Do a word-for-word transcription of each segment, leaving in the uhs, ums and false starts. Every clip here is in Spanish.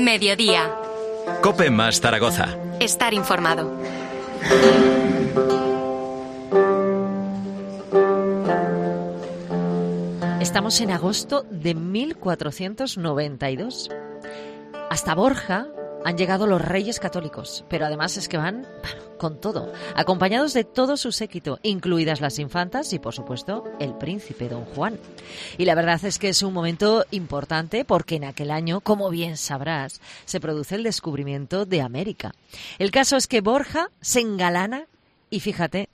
Mediodía. COPE más Zaragoza. Estar informado. Estamos en agosto de mil cuatrocientos noventa y dos. Hasta Borja han llegado los Reyes Católicos, pero además es que van bueno, con todo, acompañados de todo su séquito, incluidas las infantas y, por supuesto, el príncipe Don Juan. Y la verdad es que es un momento importante porque en aquel año, como bien sabrás, se produce el descubrimiento de América. El caso es que Borja se engalana y, fíjate,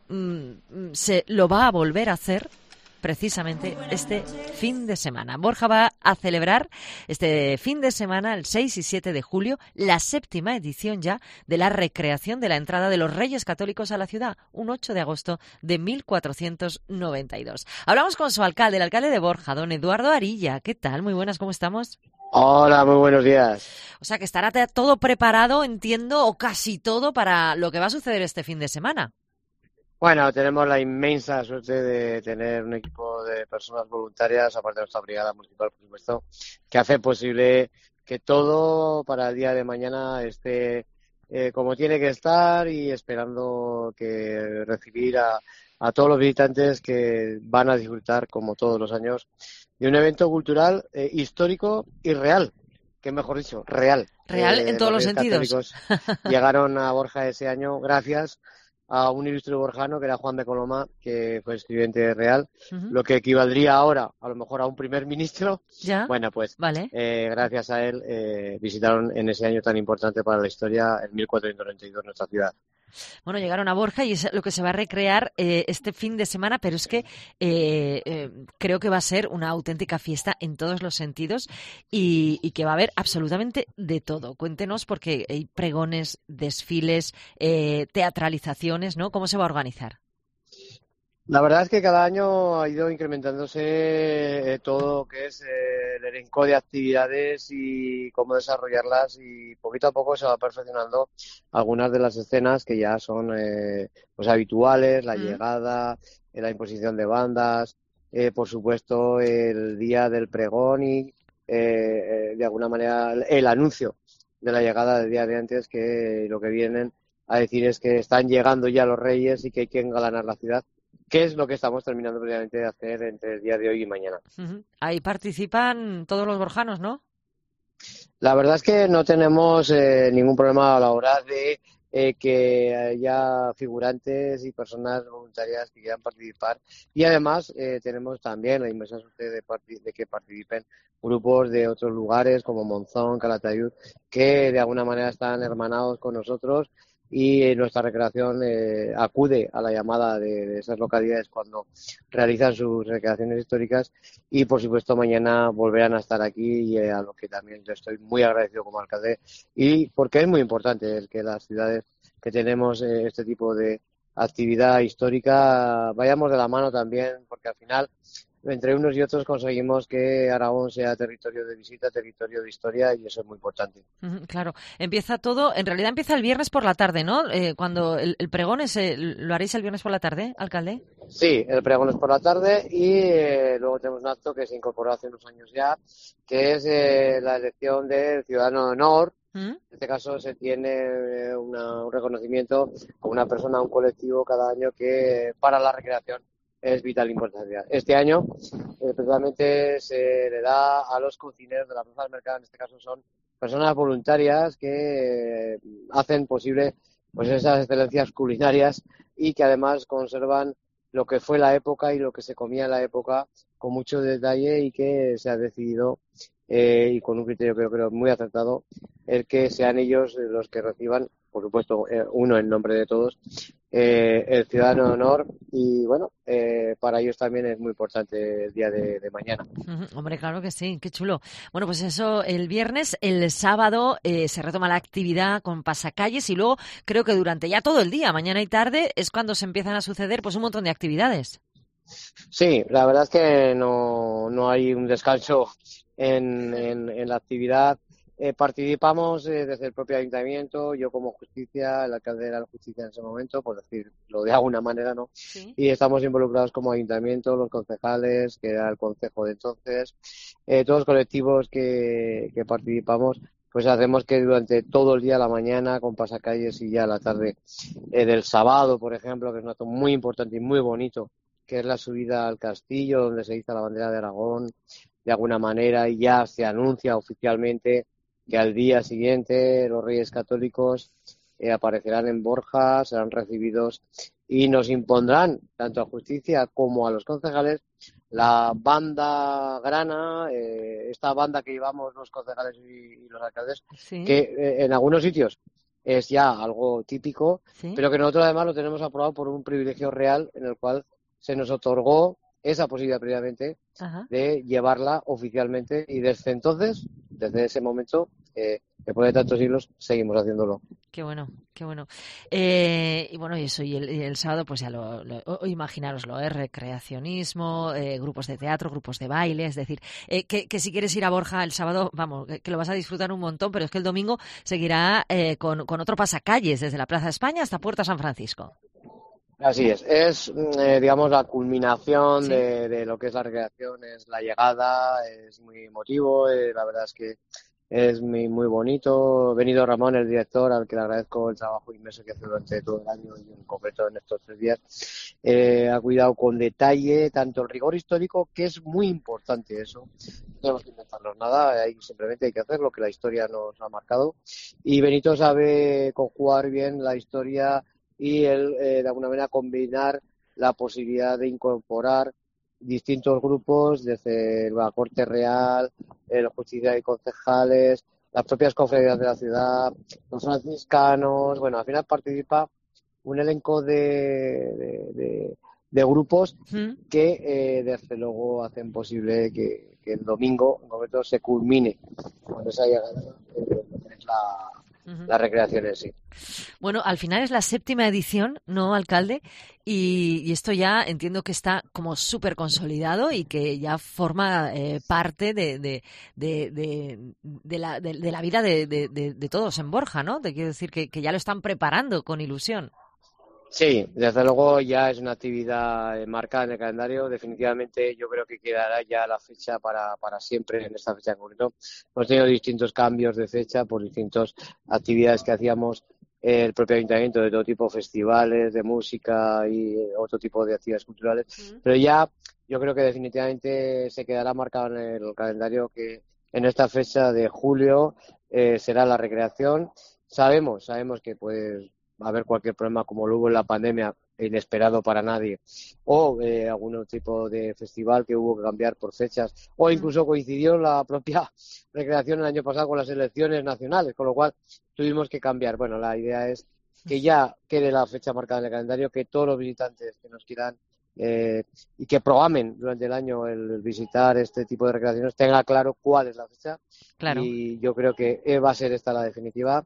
mmm, se lo va a volver a hacer precisamente este fin de semana. Borja va a celebrar este fin de semana, el seis y siete de julio, la séptima edición ya de la recreación de la entrada de los Reyes Católicos a la ciudad, un ocho de agosto de mil cuatrocientos noventa y dos. Hablamos con su alcalde, el alcalde de Borja, don Eduardo Arilla. ¿Qué tal? Muy buenas, ¿cómo estamos? Hola, muy buenos días. O sea que estará todo preparado, entiendo, o casi todo para lo que va a suceder este fin de semana. Bueno, tenemos la inmensa suerte de tener un equipo de personas voluntarias, aparte de nuestra brigada municipal, por supuesto, que hace posible que todo para el día de mañana esté eh, como tiene que estar y esperando que recibir a, a todos los visitantes que van a disfrutar, como todos los años, de un evento cultural eh, histórico y real, que mejor dicho, real. Real eh, en todos los, los sentidos. Llegaron a Borja ese año gracias a un ilustre borjano que era Juan de Coloma, que fue escribiente real, uh-huh. Lo que equivaldría ahora a lo mejor a un primer ministro. ¿Ya? Bueno, pues vale. eh, gracias a él eh, visitaron en ese año tan importante para la historia, en mil cuatrocientos noventa y dos, nuestra ciudad. Bueno, llegaron a Borja y es lo que se va a recrear eh, este fin de semana, pero es que eh, eh, creo que va a ser una auténtica fiesta en todos los sentidos y, y que va a haber absolutamente de todo. Cuéntenos, porque hay pregones, desfiles, eh, teatralizaciones, ¿no? ¿Cómo se va a organizar? La verdad es que cada año ha ido incrementándose eh, todo lo que es eh, el elenco de actividades y cómo desarrollarlas, y poquito a poco se va perfeccionando algunas de las escenas que ya son eh, pues habituales, la mm. llegada, eh, la imposición de bandas, eh, por supuesto el día del pregón y eh, eh, de alguna manera el anuncio de la llegada del día de antes, que lo que vienen a decir es que están llegando ya los Reyes y que hay que engalanar la ciudad, que es lo que estamos terminando previamente de hacer entre el día de hoy y mañana. Uh-huh. Ahí participan todos los borjanos, ¿no? La verdad es que no tenemos eh, ningún problema a la hora de eh, que haya figurantes y personas voluntarias que quieran participar, y además eh, tenemos también la inmensa suerte de, part- de que participen grupos de otros lugares como Monzón, Calatayud, que de alguna manera están hermanados con nosotros. Y nuestra recreación eh, acude a la llamada de, de esas localidades cuando realizan sus recreaciones históricas, y por supuesto mañana volverán a estar aquí, y eh, a lo que también yo estoy muy agradecido como alcalde, y porque es muy importante el que las ciudades que tenemos eh, este tipo de actividad histórica vayamos de la mano también, porque al final entre unos y otros conseguimos que Aragón sea territorio de visita, territorio de historia, y eso es muy importante. Uh-huh, claro, empieza todo, en realidad empieza el viernes por la tarde, ¿no? Eh, cuando el, el pregón es, eh, ¿lo haréis el viernes por la tarde, alcalde? Sí, el pregón es por la tarde y eh, luego tenemos un acto que se incorporó hace unos años ya, que es eh, la elección del ciudadano de honor. ¿Mm? En este caso se tiene eh, una, un reconocimiento a una persona, a un colectivo cada año que eh, para la recreación es vital importancia. Este año, eh, precisamente, se le da a los cocineros de la Plaza del Mercado, en este caso son personas voluntarias que eh, hacen posible pues esas excelencias culinarias y que además conservan lo que fue la época y lo que se comía en la época con mucho detalle, y que se ha decidido, eh, y con un criterio creo, creo muy acertado, el que sean ellos los que reciban, por supuesto, eh, uno en nombre de todos, eh, el ciudadano de honor. Y bueno, eh, para ellos también es muy importante el día de, de mañana. Uh-huh. Hombre, claro que sí, qué chulo. Bueno, pues eso, el viernes, el sábado eh, se retoma la actividad con pasacalles, y luego creo que durante ya todo el día, mañana y tarde, es cuando se empiezan a suceder pues un montón de actividades. Sí, la verdad es que no, no hay un descanso en, en, en la actividad. Eh, participamos eh, desde el propio ayuntamiento, yo como justicia, el alcalde era la justicia en ese momento, por decirlo de alguna manera, ¿no? Sí. Y estamos involucrados como ayuntamiento, los concejales, que era el concejo de entonces, eh, todos los colectivos que, que participamos pues hacemos que durante todo el día, la mañana, con pasacalles y ya la tarde eh, del sábado, por ejemplo, que es un acto muy importante y muy bonito, que es la subida al castillo, donde se iza la bandera de Aragón, de alguna manera, y ya se anuncia oficialmente que al día siguiente los Reyes Católicos eh, aparecerán en Borja, serán recibidos y nos impondrán, tanto a justicia como a los concejales, la banda grana, eh, esta banda que llevamos los concejales y, y los alcaldes, sí. que eh, en algunos sitios es ya algo típico, ¿Sí? pero que nosotros además lo tenemos aprobado por un privilegio real en el cual se nos otorgó esa posibilidad previamente Ajá. de llevarla oficialmente y desde entonces, desde ese momento, eh, después de tantos siglos, seguimos haciéndolo. Qué bueno, qué bueno. Eh, y bueno, y eso, y el, y el sábado, pues ya lo, lo o, imaginároslo, ¿eh? Recreacionismo, eh, grupos de teatro, grupos de baile, es decir, eh, que, que si quieres ir a Borja el sábado, vamos, que, que lo vas a disfrutar un montón, pero es que el domingo seguirá eh, con, con otro pasacalles, desde la Plaza de España hasta Puerta San Francisco. Así es, es eh, digamos la culminación ¿Sí? de, de lo que es la recreación, es la llegada, es muy emotivo, eh, la verdad es que es muy, muy bonito. Venido Ramón, el director, al que le agradezco el trabajo inmenso que hace durante todo el año y en concreto en estos tres días, eh, ha cuidado con detalle tanto el rigor histórico, que es muy importante eso, no tenemos que inventarnos nada, hay, simplemente hay que hacer lo que la historia nos ha marcado, y Benito sabe conjugar bien la historia y el, eh, de alguna manera combinar la posibilidad de incorporar distintos grupos, desde la Corte Real, el Justicia y Concejales, las propias cofradías de la ciudad, los franciscanos, bueno, al final participa un elenco de, de, de, de grupos ¿Mm? que eh, desde luego hacen posible que, que el domingo en concreto se culmine con esa llegada eh, es la Uh-huh. La recreación en sí. Bueno, al final es la séptima edición, ¿no, alcalde? Y, y esto ya entiendo que está como súper consolidado y que ya forma eh, parte de, de, de, de, de, la, de, de la vida de, de, de, de todos en Borja, ¿no? Te quiero decir que, que ya lo están preparando con ilusión. Sí, desde luego ya es una actividad marcada en el calendario. Definitivamente yo creo que quedará ya la fecha para, para siempre en esta fecha en concreto. Hemos tenido distintos cambios de fecha por distintas actividades que hacíamos el propio ayuntamiento, de todo tipo, festivales de música y otro tipo de actividades culturales. Uh-huh. Pero ya yo creo que definitivamente se quedará marcado en el calendario que en esta fecha de julio eh, será la recreación. Sabemos, sabemos que pues va a haber cualquier problema como lo hubo en la pandemia, inesperado para nadie, o eh, algún tipo de festival que hubo que cambiar por fechas, o incluso coincidió la propia recreación el año pasado con las elecciones nacionales, con lo cual tuvimos que cambiar. Bueno, la idea es que ya quede la fecha marcada en el calendario, que todos los visitantes que nos quieran eh, y que programen durante el año el visitar este tipo de recreaciones tenga claro cuál es la fecha. Claro. Y yo creo que va a ser esta la definitiva.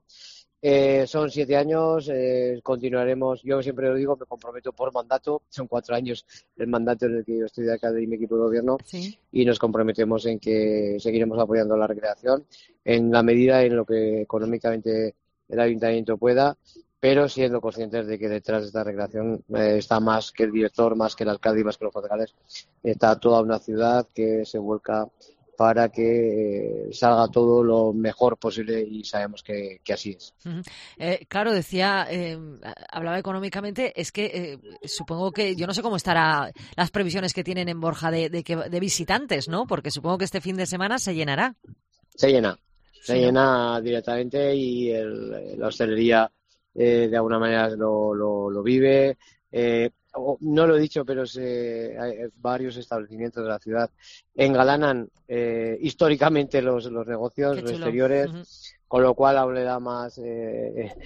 Eh, son siete años, eh, continuaremos, yo siempre lo digo, me comprometo por mandato, son cuatro años el mandato en el que yo estoy de alcalde y mi equipo de gobierno, ¿sí? Y nos comprometemos en que seguiremos apoyando la recreación en la medida en lo que económicamente el ayuntamiento pueda, pero siendo conscientes de que detrás de esta recreación eh, está más que el director, más que el alcalde y más que los concejales, está toda una ciudad que se vuelca para que eh, salga todo lo mejor posible y sabemos que, que así es. Uh-huh. Eh, claro, decía, eh, hablaba económicamente, es que eh, supongo que, yo no sé cómo estarán las previsiones que tienen en Borja de, de, que, de visitantes, ¿no? Porque supongo que este fin de semana se llenará. Se llena, se sí, llena ¿no? directamente y el, la hostelería eh, de alguna manera lo, lo, lo vive. Eh, no lo he dicho, pero se, hay varios establecimientos de la ciudad engalanan eh, históricamente los, los negocios los exteriores, uh-huh. Con lo cual aún le da más eh,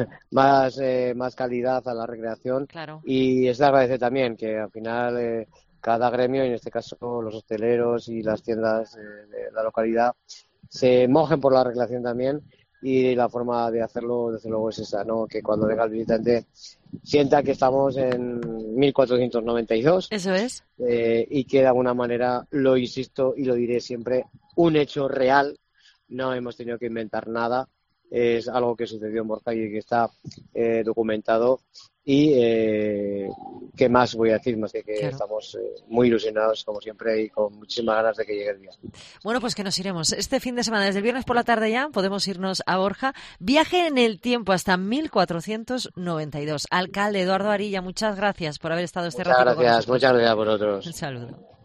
más eh, más calidad a la recreación. Claro. Y es de agradecer también que al final eh, cada gremio, y en este caso los hosteleros y las tiendas eh, de la localidad, se mojen por la recreación también. Y la forma de hacerlo, desde luego, es esa, ¿no? Que cuando venga el visitante sienta que estamos en mil cuatrocientos noventa y dos. Eso es. Eh, y que de alguna manera, lo insisto y lo diré siempre, un hecho real, no hemos tenido que inventar nada, es algo que sucedió en Borja y que está eh, documentado, y eh, ¿qué más voy a decir? Más que que claro. estamos eh, muy ilusionados, como siempre, y con muchísimas ganas de que llegue el día. Bueno, pues que nos iremos. Este fin de semana, desde el viernes por la tarde ya, podemos irnos a Borja. Viaje en el tiempo hasta mil cuatrocientos noventa y dos. Alcalde Eduardo Arilla, muchas gracias por haber estado este Muchas ratito con gracias, nosotros. muchas gracias a vosotros. Un saludo.